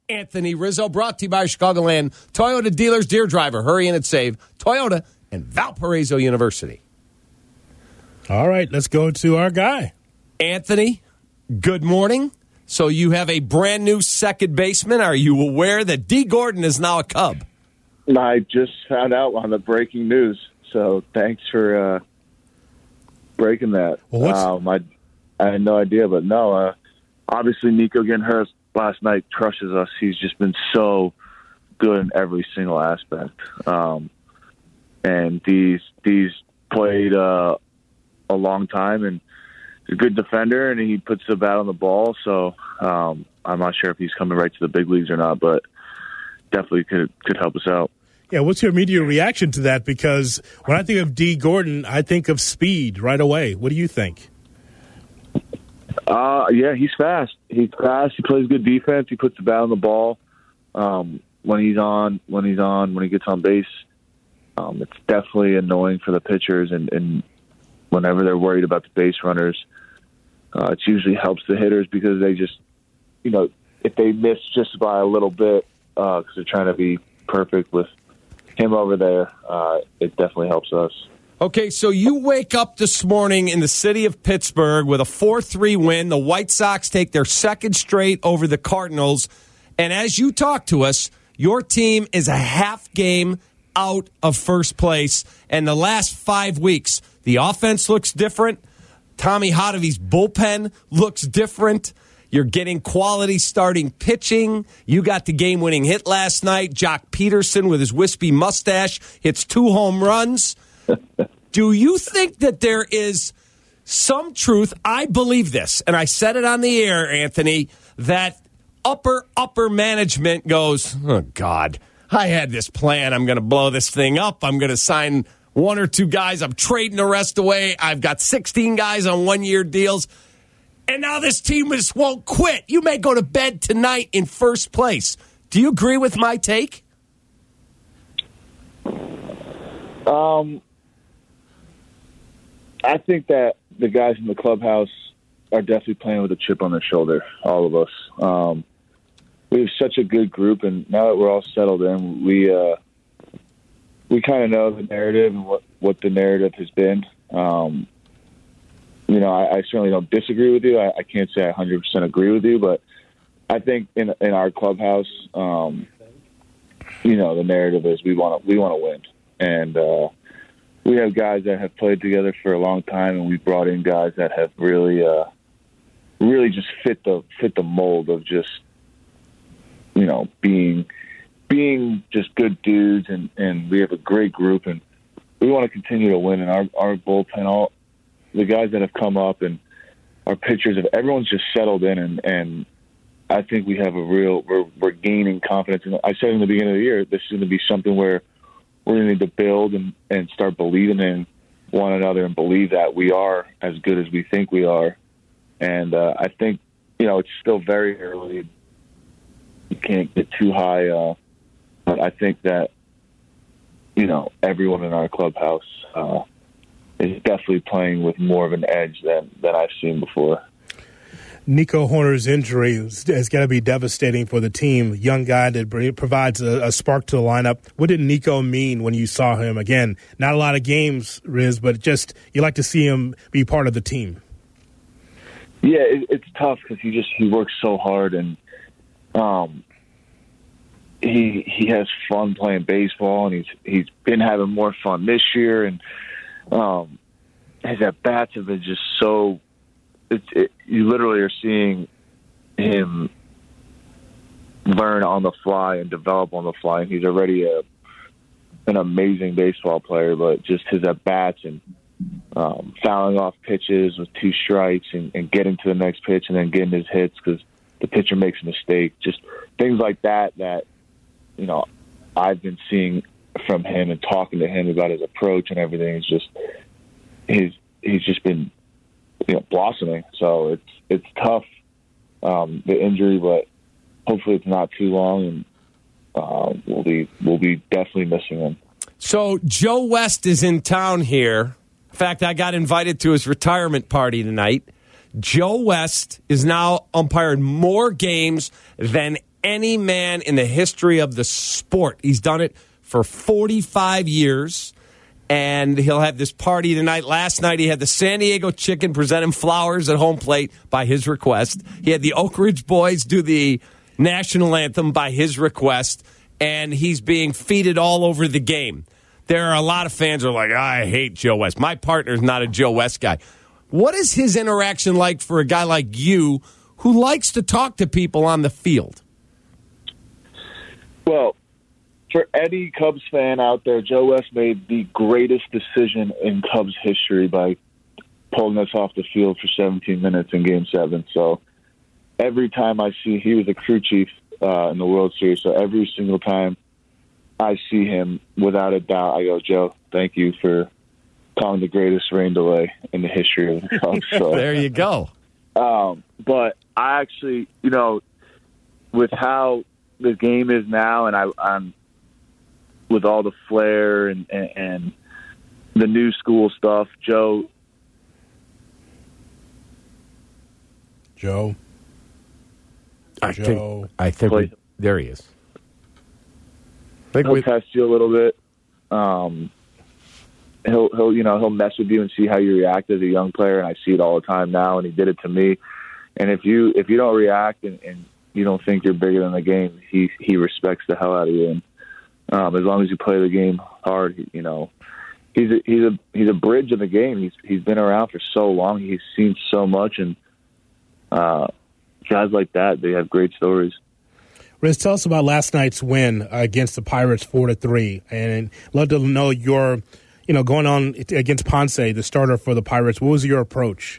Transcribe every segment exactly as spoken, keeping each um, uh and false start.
Anthony Rizzo, brought to you by Chicagoland Toyota Dealers. Dear driver, hurry in and save. Toyota and Valparaiso University. All right, let's go to our guy. Anthony, good morning. So you have a brand new second baseman. Are you aware that Dee Gordon is now a Cub? I just found out on the breaking news, so thanks for uh, breaking that. Well, what's... um, I, I had no idea, but no, uh, obviously Nico getting hurt last night crushes us. He's just been so good in every single aspect. Um, and Dee's, Dee's played uh, a long time, and he's a good defender, and he puts the bat on the ball, so um, I'm not sure if he's coming right to the big leagues or not, but definitely could could help us out. Yeah, what's your immediate reaction to that? Because when I think of Dee Gordon, I think of speed right away. What do you think? Uh, yeah, he's fast. He's fast. He plays good defense. He puts the bat on the ball um, when he's on, when he's on, when he gets on base. Um, it's definitely annoying for the pitchers, and, and whenever they're worried about the base runners, uh, it usually helps the hitters because they just, you know, if they miss just by a little bit, because uh, they're trying to be perfect with him over there, uh, it definitely helps us. Okay, so you wake up this morning in the city of Pittsburgh with a four three win. The White Sox take their second straight over the Cardinals. And as you talk to us, your team is a half game out of first place. And the last five weeks, the offense looks different. Tommy Hotovy's bullpen looks different. You're getting quality starting pitching. You got the game-winning hit last night. Jock Peterson with his wispy mustache hits two home runs. Do you think that there is some truth? I believe this, and I said it on the air, Anthony, that upper, upper management goes, oh, God, I had this plan. I'm going to blow this thing up. I'm going to sign one or two guys. I'm trading the rest away. I've got sixteen guys on one-year deals. And now this team just won't quit. You may go to bed tonight in first place. Do you agree with my take? Um, I think that the guys in the clubhouse are definitely playing with a chip on their shoulder, all of us. Um, we have such a good group, and now that we're all settled in, we uh, we kind of know the narrative and what, what the narrative has been. Um You know, I, I certainly don't disagree with you. I, I can't say I one hundred percent agree with you, but I think in in our clubhouse, um, you know, the narrative is we want to we want to win, and uh, we have guys that have played together for a long time, and we brought in guys that have really, uh, really just fit the fit the mold of just, you know, being being just good dudes, and, and we have a great group, and we want to continue to win. And our our bullpen, all the guys that have come up and our pitchers, have everyone's just settled in, and, and I think we have a real we're, we're gaining confidence. And I said in the beginning of the year, this is going to be something where we're going to need to build and, and start believing in one another and believe that we are as good as we think we are. And uh, I think, you know, it's still very early. You can't get too high, uh, but I think that, you know, everyone in our clubhouse uh, is definitely playing with more of an edge than, than I've seen before. Nico Hoerner's injury has got to be devastating for the team. Young guy that provides a, a spark to the lineup. What did Nico mean when you saw him? Again, not a lot of games, Riz, but just you like to see him be part of the team. Yeah, it, it's tough because he just he works so hard, and um, he he has fun playing baseball, and he's he's been having more fun this year, and um, his at bats have been just so. It's, it, you literally are seeing him learn on the fly and develop on the fly. And he's already a, an amazing baseball player, but just his at-bats and um, fouling off pitches with two strikes and, and getting to the next pitch and then getting his hits because the pitcher makes a mistake. Just things like that that, you know, I've been seeing from him and talking to him about his approach and everything. It's just his, he's just been – you know, blossoming. So it's it's tough, um, the injury, but hopefully it's not too long, and uh, we'll be we'll be definitely missing him. So Joe West is in town here. In fact, I got invited to his retirement party tonight. Joe West is now umpired more games than any man in the history of the sport. He's done it for forty-five years. And he'll have this party tonight. Last night, he had the San Diego Chicken present him flowers at home plate by his request. He had the Oak Ridge Boys do the national anthem by his request. And he's being feted all over the game. There are a lot of fans who are like, I hate Joe West. My partner's not a Joe West guy. What is his interaction like for a guy like you who likes to talk to people on the field? Well, for any Cubs fan out there, Joe West made the greatest decision in Cubs history by pulling us off the field for seventeen minutes in Game seven. So every time I see, he was a crew chief uh, in the World Series, so every single time I see him, without a doubt, I go, Joe, thank you for calling the greatest rain delay in the history of the Cubs. So, there you go. Um, but I actually, you know, with how the game is now, and I, I'm with all the flair and, and, and the new school stuff, Joe. Joe. I Joe. think, I think we, there he is. I think He'll we, test you a little bit. Um, he'll, he'll, you know, he'll mess with you and see how you react as a young player. And I see it all the time now, and he did it to me. And if you, if you don't react and, and you don't think you're bigger than the game, he, he respects the hell out of you. And, Um, as long as you play the game hard, you know, he's a, he's a he's a bridge in the game. He's he's been around for so long. He's seen so much, and uh, guys like that, they have great stories. Riz, tell us about last night's win against the Pirates, four to three, and love to know your, you know, going on against Ponce, the starter for the Pirates. What was your approach?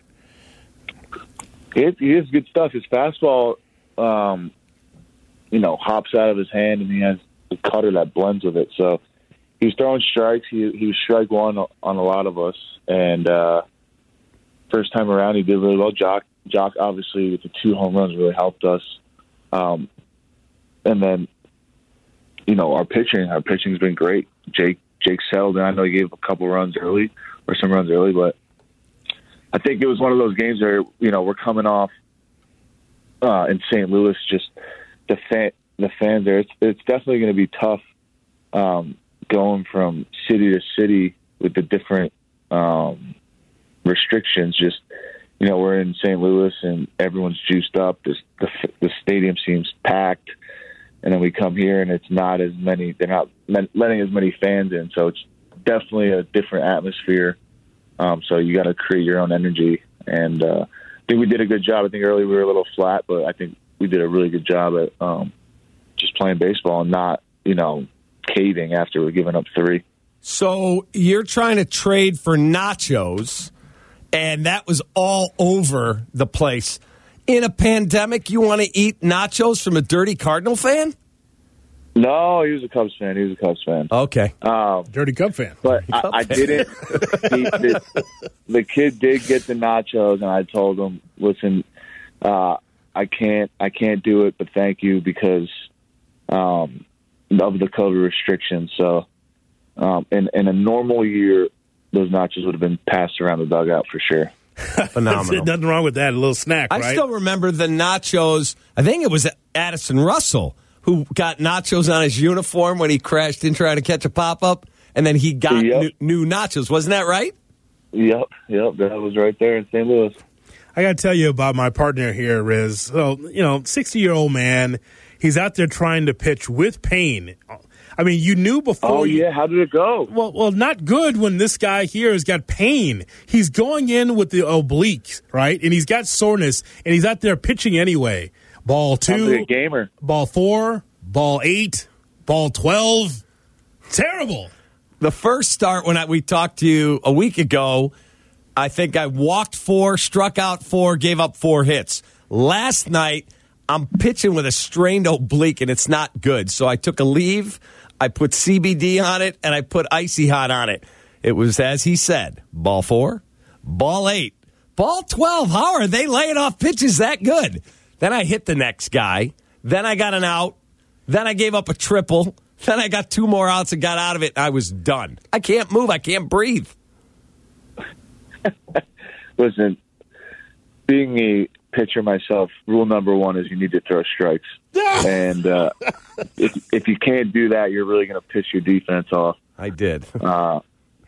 It, he has good stuff. His fastball, um, you know, hops out of his hand, and he has the cutter that blends with it. So he's throwing strikes. He he was strike one on a lot of us, and uh, first time around he did really well. Jock Jock obviously with the two home runs really helped us, um, and then you know our pitching. Our pitching's been great. Jake Jake settled in. I know he gave a couple runs early or some runs early, but I think it was one of those games where you know we're coming off uh, in Saint Louis, just the fan. The fans there, it's, it's definitely going to be tough um, going from city to city with the different um, restrictions. Just, you know, we're in Saint Louis and everyone's juiced up. This, the, the stadium seems packed. And then we come here and it's not as many, they're not letting as many fans in. So it's definitely a different atmosphere. Um, so you got to create your own energy. And uh, I think we did a good job. I think early we were a little flat, but I think we did a really good job at um, just playing baseball and not, you know, caving after we're giving up three. So you're trying to trade for nachos, and that was all over the place. In a pandemic, you want to eat nachos from a dirty Cardinal fan? No, he was a Cubs fan. He was a Cubs fan. Okay. Um, Dirty Cub fan. But I, Cub I fan. didn't. He, the, the kid did get the nachos, and I told him, listen, uh, I can't I can't do it, but thank you because um, of the COVID restrictions. So um, in, in a normal year, those nachos would have been passed around the dugout for sure. Phenomenal. Nothing wrong with that. A little snack, I right? still remember the nachos. I think it was Addison Russell who got nachos on his uniform when he crashed in trying to catch a pop-up, and then he got Yep. new, new nachos. Wasn't that right? Yep, yep, that was right there in Saint Louis. I got to tell you about my partner here, Riz. So, you know, sixty-year-old man. He's out there trying to pitch with pain. I mean, you knew before. Oh, you, yeah, how did it go? Well, well, not good when this guy here has got pain. He's going in with the obliques, right? And he's got soreness, and he's out there pitching anyway. Ball Sounds two, like a gamer. ball four, ball eight, ball twelve. Terrible. The first start when I, we talked to you a week ago, I think I walked four, struck out four, gave up four hits. Last night, I'm pitching with a strained oblique, and it's not good. So I took a leave, I put C B D on it, and I put Icy Hot on it. It was, as he said, ball four, ball eight, ball twelve. How are they laying off pitches that good? Then I hit the next guy. Then I got an out. Then I gave up a triple. Then I got two more outs and got out of it. And I was done. I can't move. I can't breathe. Listen, being a pitcher myself, rule number one is you need to throw strikes. and uh, if if you can't do that, you're really going to piss your defense off. I did. Uh,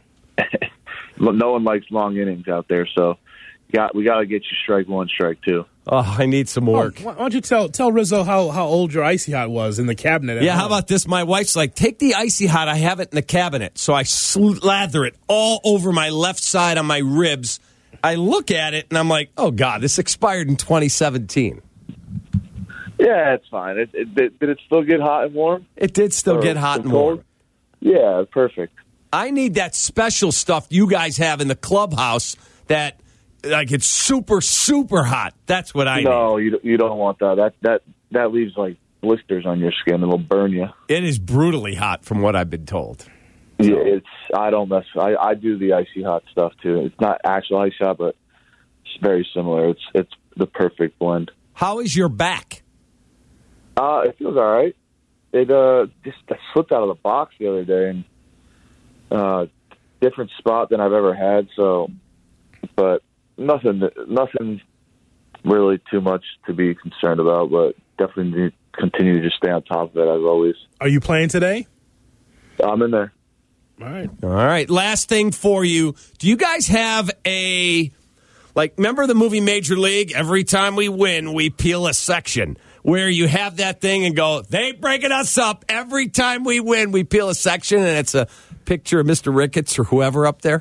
no one likes long innings out there, so got we got to get you strike one, strike two. Oh, I need some work. Oh, why don't you tell tell Rizzo how, how old your Icy Hot was in the cabinet? At Yeah, home. how about this? My wife's like, take the Icy Hot. I have it in the cabinet. So I slather it all over my left side on my ribs. I look at it, and I'm like, oh, God, this expired in twenty seventeen. Yeah, it's fine. It, it, did, did it still get hot and warm? It did still Or get hot and cold? warm. Yeah, perfect. I need that special stuff you guys have in the clubhouse that, like, it's super, super hot. That's what I no, need. you you don't want that. That that that leaves like blisters on your skin. It'll burn you. It is brutally hot, from what I've been told. Yeah, it's. I don't mess. I I do the Icy Hot stuff too. It's not actual Icy Hot, but it's very similar. It's it's the perfect blend. How is your back? Uh, it feels all right. It uh just I slipped out of the box the other day, and uh, different spot than I've ever had. So, but nothing, nothing really too much to be concerned about. But definitely need to continue to just stay on top of it as always. Are you playing today? I'm in there. All right. All right. Last thing for you. Do you guys have a, like, remember the movie Major League? Every time we win, we peel a section. Where you have that thing and go, they ain't breaking us up. Every time we win, we peel a section, and it's a picture of Mister Ricketts or whoever up there?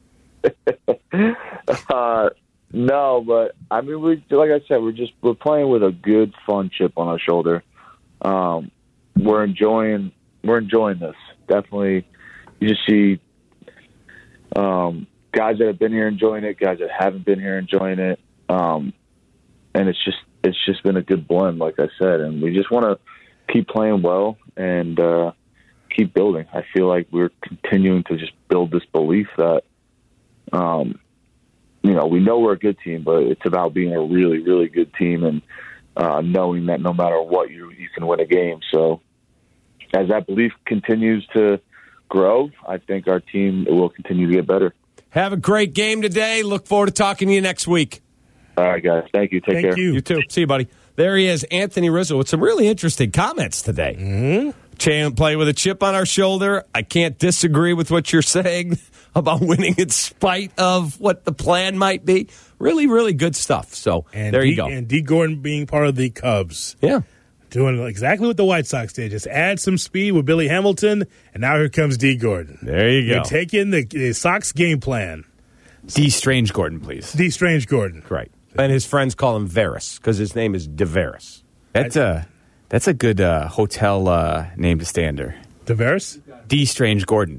uh, no, but I mean, we like I said, we're just we're playing with a good, fun chip on our shoulder. Um, we're enjoying we're enjoying this. Definitely, you just see um, guys that have been here enjoying it, guys that haven't been here enjoying it, um, and it's just it's just been a good blend, like I said, and we just want to keep playing well and uh, keep building. I feel like we're continuing to just build this belief that. Um, you know, we know we're a good team, but it's about being a really, really good team and uh, knowing that no matter what, you you can win a game. So as that belief continues to grow, I think our team will continue to get better. Have a great game today. Look forward to talking to you next week. All right, guys. Thank you. Take Thank care. you. You too. See you, buddy. There he is, Anthony Rizzo, with some really interesting comments today. Mm-hmm. Chan play with a chip on our shoulder. I can't disagree with what you're saying about winning in spite of what the plan might be. Really, really good stuff. So And there D, you go. And D. Gordon being part of the Cubs. Yeah. Doing exactly what the White Sox did. Just add some speed with Billy Hamilton, and now here comes D. Gordon. There you go. You're taking the, the Sox game plan. D. Strange Gordon, please. D. Strange Gordon. Right. And his friends call him Veras because his name is DeVeras. That's a that's a good uh, hotel uh, name to stay under. Tavares? D. Strange Gordon.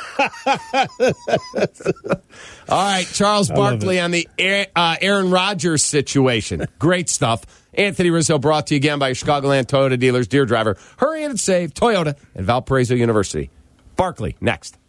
All right, Charles Barkley on the uh, Aaron Rodgers situation. Great stuff. Anthony Rizzo brought to you again by your Chicagoland Toyota dealers. Dear driver, hurry in and save Toyota at Valparaiso University. Barkley, next.